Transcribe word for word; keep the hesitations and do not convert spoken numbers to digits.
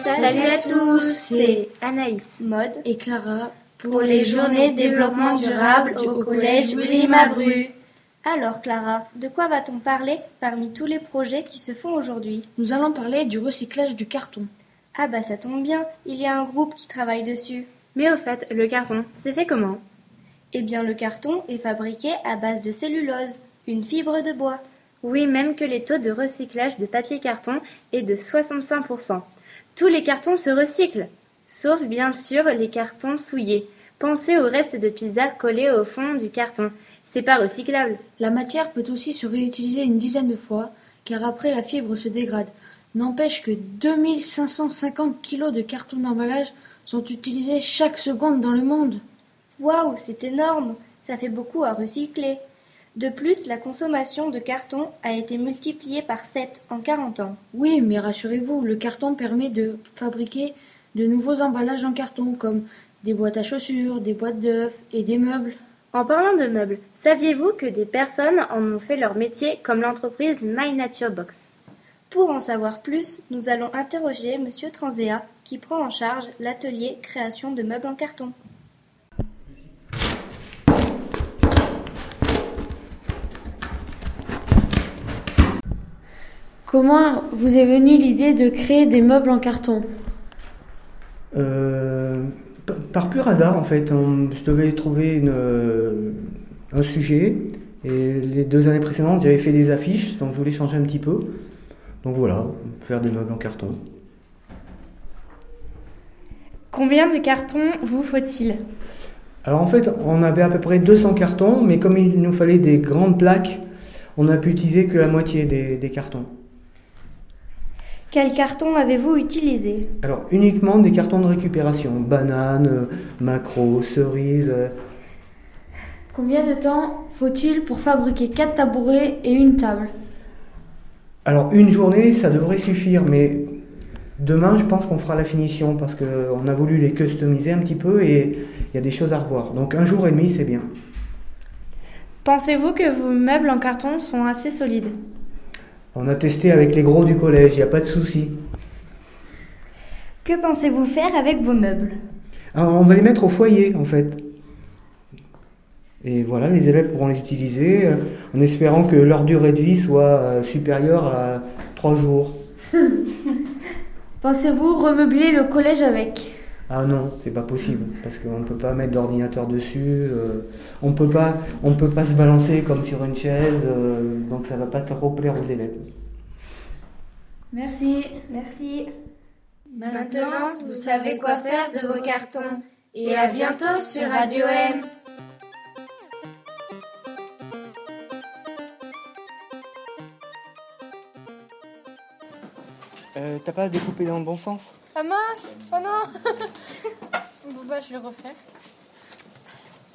Salut à tous, c'est Anaïs, Maud et Clara pour les journées développement durable au collège Willy Mabru. Alors Clara, de quoi va-t-on parler parmi tous les projets qui se font aujourd'hui? Nous allons parler du recyclage du carton. Ah bah ça tombe bien, il y a un groupe qui travaille dessus. Mais au fait, le carton, c'est fait comment? Eh bien le carton est fabriqué à base de cellulose, une fibre de bois. Oui, même que les taux de recyclage de papier-carton est de soixante-cinq pour cent. Tous les cartons se recyclent, sauf bien sûr les cartons souillés. Pensez au reste de pizza collé au fond du carton. C'est pas recyclable. La matière peut aussi se réutiliser une dizaine de fois, car après la fibre se dégrade. N'empêche que deux mille cinq cent cinquante kilos de carton d'emballage sont utilisés chaque seconde dans le monde. Waouh, c'est énorme! Ça fait beaucoup à recycler. De plus, la consommation de carton a été multipliée par sept en quarante ans. Oui, mais rassurez-vous, le carton permet de fabriquer de nouveaux emballages en carton, comme des boîtes à chaussures, des boîtes d'œufs et des meubles. En parlant de meubles, saviez-vous que des personnes en ont fait leur métier, comme l'entreprise My Nature Box? Pour en savoir plus, nous allons interroger Monsieur Transea, qui prend en charge l'atelier création de meubles en carton. Comment vous est venue l'idée de créer des meubles en carton? euh, Par pur hasard, en fait. On, je devais trouver une, un sujet. Et les deux années précédentes, j'avais fait des affiches, donc je voulais changer un petit peu. Donc voilà, faire des meubles en carton. Combien de cartons vous faut-il? Alors en fait, on avait à peu près deux cents cartons, mais comme il nous fallait des grandes plaques, on n'a pu utiliser que la moitié des, des cartons. Quel carton avez-vous utilisé? Alors uniquement des cartons de récupération, bananes, maquereaux, cerises. Combien de temps faut-il pour fabriquer quatre tabourets et une table? Alors une journée, ça devrait suffire, mais demain, je pense qu'on fera la finition parce qu'on a voulu les customiser un petit peu et il y a des choses à revoir. Donc un jour et demi, c'est bien. Pensez-vous que vos meubles en carton sont assez solides? On a testé avec les gros du collège, il n'y a pas de souci. Que pensez-vous faire avec vos meubles? Alors on va les mettre au foyer en fait. Et voilà, les élèves pourront les utiliser euh, en espérant que leur durée de vie soit euh, supérieure à trois jours. Pensez-vous remeubler le collège avec? Ah non, c'est pas possible, parce qu'on ne peut pas mettre d'ordinateur dessus, euh, on peut pas, on peut pas se balancer comme sur une chaise, euh, donc ça va pas trop plaire aux élèves. Merci. Merci. Maintenant, vous savez quoi faire de vos cartons. Et à bientôt sur Radio M. Euh, t'as pas découpé dans le bon sens? Ah mince! Oh non! Bon bah je le refais.